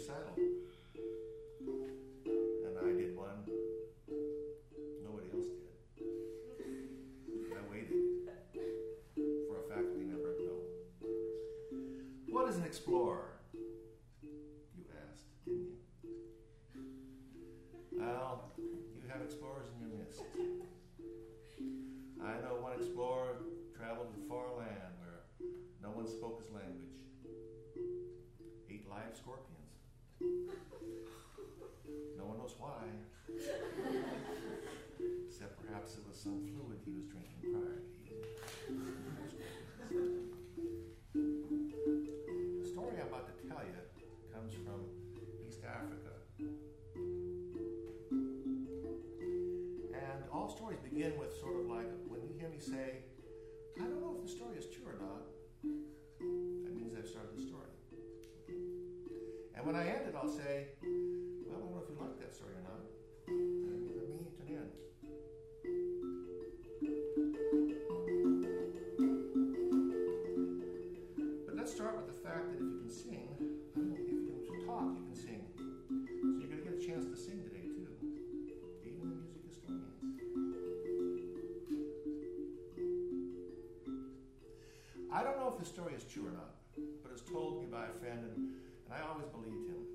recital. And I did one. Nobody else did. I waited for a faculty member to go. What is an explorer? You asked, didn't you? Well, you have explorers in your midst. I know one explorer traveled to a far land where no one spoke his language. Ate live scorpions. No one knows why. Except perhaps it was some fluid he was drinking prior to eating. The story I'm about to tell you comes from East Africa. And all stories begin with sort of like, when you hear me say, I don't know if the story is true or not, that means I've started the story. And when I end it, I'll say, well, I don't know if you like that story or not. And let me to an end. But let's start with the fact that if you can sing, if you can talk, you can sing. So you're going to get a chance to sing today, too. Even the music historians. I don't know if the story is true or not, but it was told me by a friend, and I always believed him.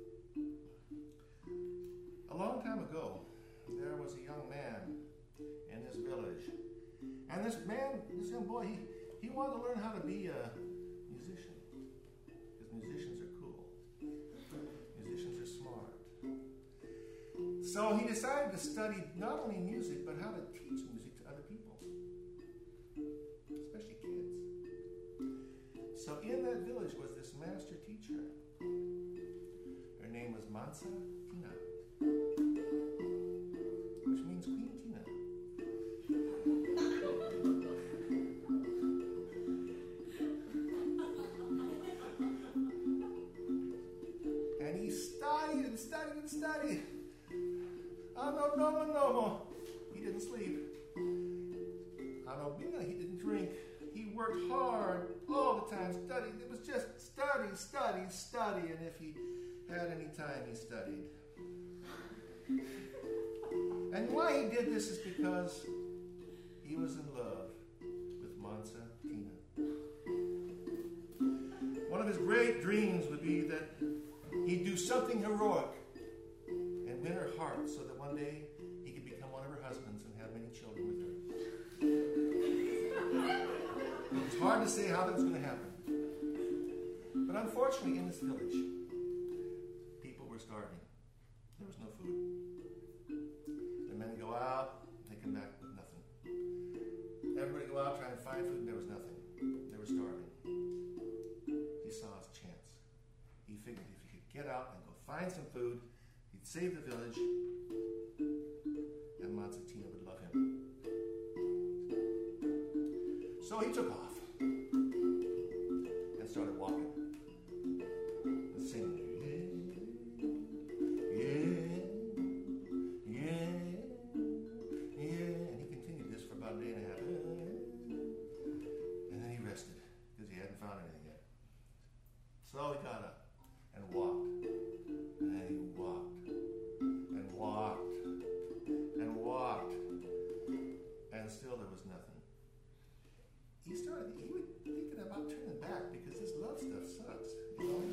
A long time ago, there was a young man in this village. And this young boy, he wanted to learn how to be a musician. Because musicians are cool. Musicians are smart. So he decided to study not only music, but how to teach music to other people. Especially kids. So in that village was this master teacher. Her name was Mansa Tina, which means Queen Tina. And he studied and studied and studied. No. He didn't sleep. He didn't drink. He worked hard all the time, studied. It was just study. And if he had any time, he studied. And why he did this is because he was in love with Mansa Tina. One of his great dreams would be that he'd do something heroic and win her heart so that one day he could become one of her husbands and have many children with her. It was hard to say how that was going to happen. But unfortunately, in this village, people were starving. There was no food. The men go out, they come back with nothing. Everybody go out, try and find food, and there was nothing. They were starving. He saw his chance. He figured if he could get out and go find some food, he'd save the village, and Mansa Tina would love him. So he took off and started walking and singing. Yeah. And he continued this for about a day and a half. And then he rested because he hadn't found anything yet. So he got up and walked. And then he walked and walked and walked. And still there was nothing. He was thinking about turning back because this love stuff sucks. You know?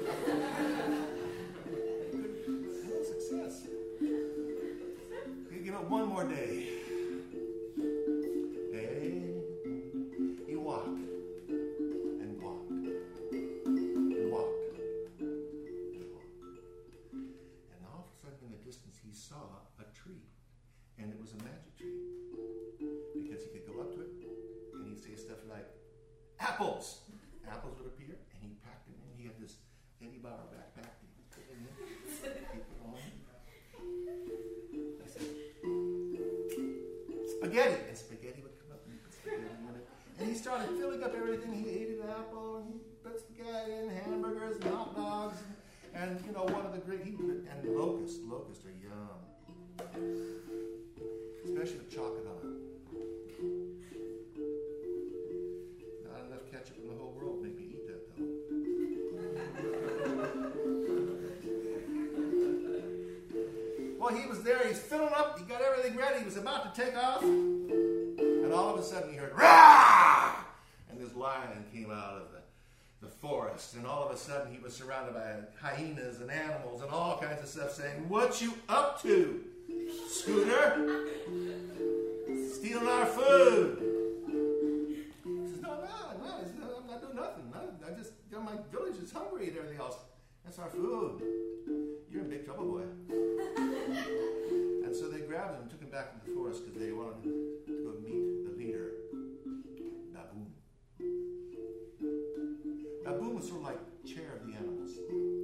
No success. He give it one more day. He walked and walked and walked and walked. And all of a sudden in the distance he saw a tree. And it was a magic tree. Because he could go up to it and he'd say stuff like, apples! Apples would appear, and he packed them in. He had this Eddie Bauer backpack. And he put it in, keep it on. I said, spaghetti! And spaghetti would come up and he put spaghetti in it. And he started filling up everything. He ate an apple, and he put spaghetti in, hamburgers, and hot dogs. And, one of the great, and locusts. Locusts are yum. Especially with chocolate on it. Not enough ketchup in the whole world made me eat that, though. boy, he was there. He's filling up. He got everything ready. He was about to take off. And all of a sudden he heard, "Rah!" And this lion came out of the forest. And all of a sudden he was surrounded by hyenas and animals and all kinds of stuff saying, "What you up to, Scooter? Stealing our food." He says, "No, I'm not doing nothing. I just, my village is hungry and everything else. That's our food. You're in big trouble, boy." And so they grabbed him and took him back to the forest because they wanted to go meet the leader, Baboon. Baboon was sort of like chair of the animals.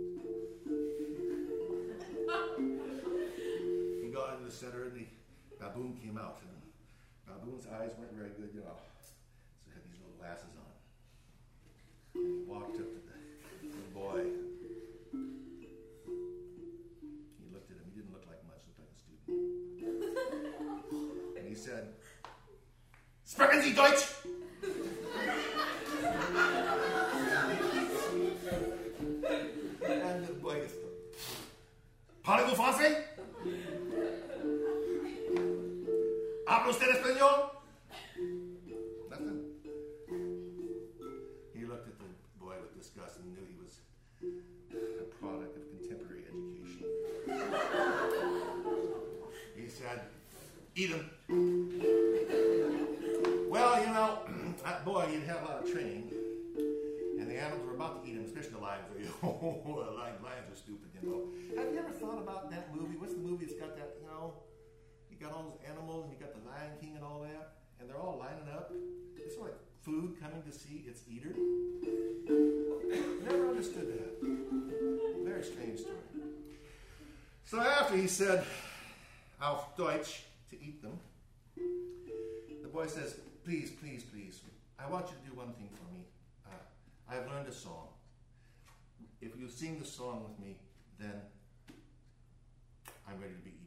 He got into the center and the Baboon came out. And Baboon's eyes weren't very good, so he had these little glasses on. And he walked up to the boy. He looked at him. He didn't look like much. Looked like a student. And he said, "Sprechen Sie Deutsch?" And the boy gets, "Parlez-vous français? ¿Habla usted español?" Nothing. He looked at the boy with disgust and knew he was a product of contemporary education. He said, "Eat him." Well, that boy, he'd had a lot of training. And the animals were about to eat him, especially the lions. Lions are stupid, Have you ever thought about that movie? What's the movie that's got that, you got all those animals and you got the Lion King and all that, and they're all lining up. It's sort of like food coming to see its eater. Never understood that. Very strange story. So after he said, "Auf Deutsch," to eat them, the boy says, "Please, please, please, I want you to do one thing for me. I've learned a song. If you sing the song with me, then I'm ready to be eaten."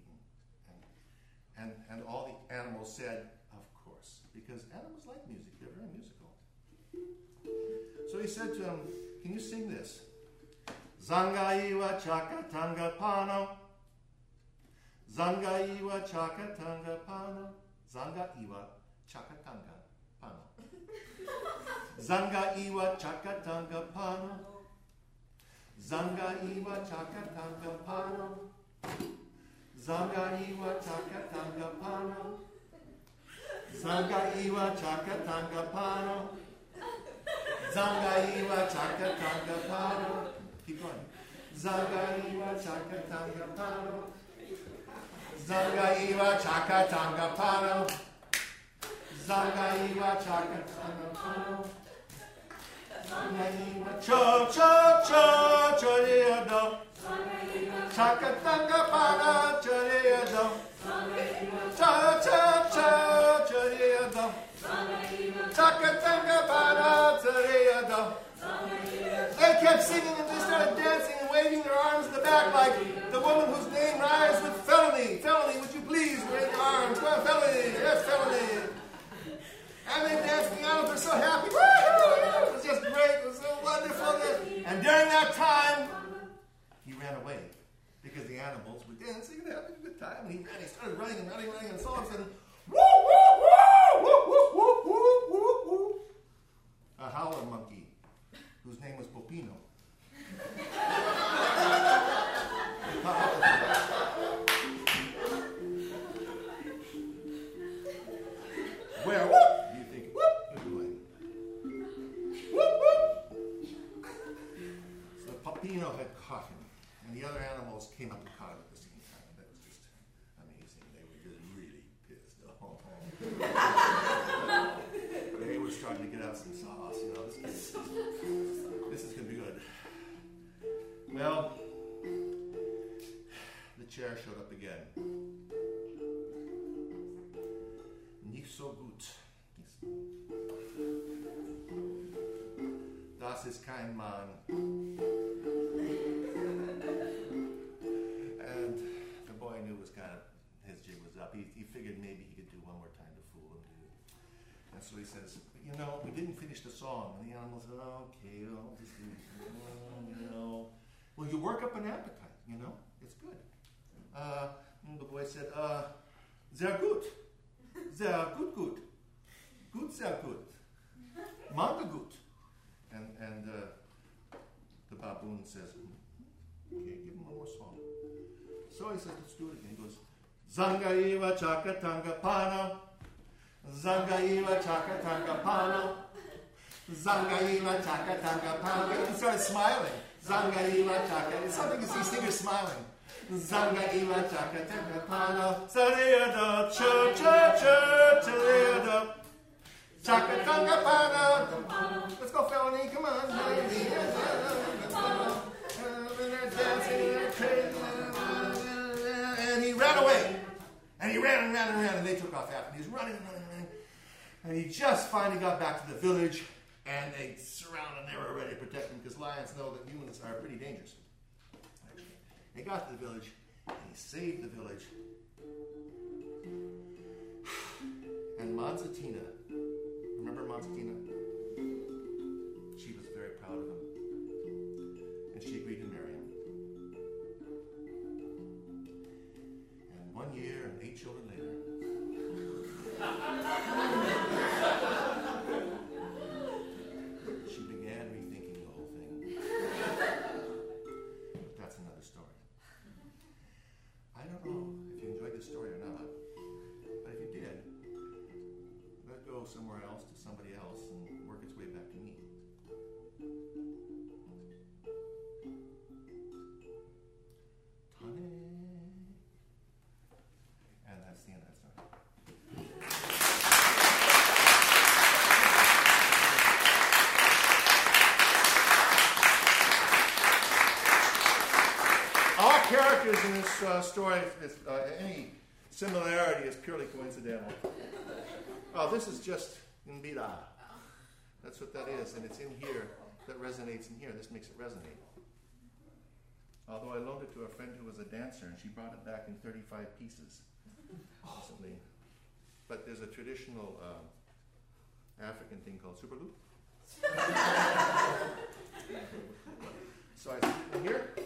And all the animals said, "Of course," because animals like music. They're very musical. So he said to him, "Can you sing this? Zangaiwa chakatanga pano. Zangaiwa chakatanga pano. Zangaiwa chakatanga pano. Zangaiwa chakatanga pano. Zangaiwa chakatanga pano. Zangaiwa chakatanga pano. Zangaiwa chakatanga pano. Zangaiwa chakatanga pano." Keep going. Zangaiwa chakatanga pano. Zangaiwa chakatanga pano. Zangaiwa chakatanga pano. Zangaiwa cho cho cho choriado. Chakatanga pano choriado. Cho cho cho choriado. Chakatanga pano choriado. They kept singing and they started dancing and waving their arms in the back like the woman whose name rhymes with felony. Felony, would you please wave your arms? Come on, felony. Yes, felony. And they danced. The animals were so happy. Woo-hoo! It was just great. It was so wonderful. And during that time, he ran away because the animals were dancing and having a good time. And he started running, and so all of a sudden, woo, woo, woo, woo, woo, woo, woo, woo, woo. A howler monkey, whose name was Popino. Where, whoop, do you think, whoop, you're doing? Whoop, whoop. So Popino had caught him, and the other animals came up and caught him at the same time. That was just amazing. They were just really pissed off. They were starting to get out some sauce, This is going to be good. Well, the chair showed up again. Nicht so gut. Das ist kein Mann. And the boy knew it was kind of, his jig was up. He figured maybe he could do one more time to fool him. And so he says, we didn't finish the song. And the animal said, "Okay, I'll just do it. Well, you work up an appetite, it's good. And the boy said, sehr gut. Sehr gut, gut. Gut, sehr gut. Manga gut. And the baboon says, okay, give him one more song. So he says, let's do it again. He goes, Zanga iwa chaka tanga pano. Zanga iwa chaka tanga pano. Zanga iwa chaka tanga pano. He started smiling. Zanga iwa chaka. It's something as these singers smiling. Zanga iwa chaka tanga pano. Sareada, cha cha cha, chareada. Chaka tanga pano. Let's go, felony, come on. And he ran away. And he ran and ran and ran, and they took off after him. He was running and running and running. And he just finally got back to the village, and they surrounded him. They were ready to protect him because lions know that humans are pretty dangerous. He got to the village, and he saved the village. And Manzatina, remember Manzatina? She was very proud of him. And she agreed to marry him. And 1 year and 8 children later, she began rethinking the whole thing. But that's another story. I don't know if you enjoyed this story or not, but if you did, let it go somewhere else to somebody else and work its way back to me. Tane. And that's the end of that story. All characters in this story, any similarity is purely coincidental. Oh, this is just Mbira. That's what that is, and it's in here that resonates in here. This makes it resonate. Although I loaned it to a friend who was a dancer, and she brought it back in 35 pieces recently. But there's a traditional African thing called superloop. So I sit in here.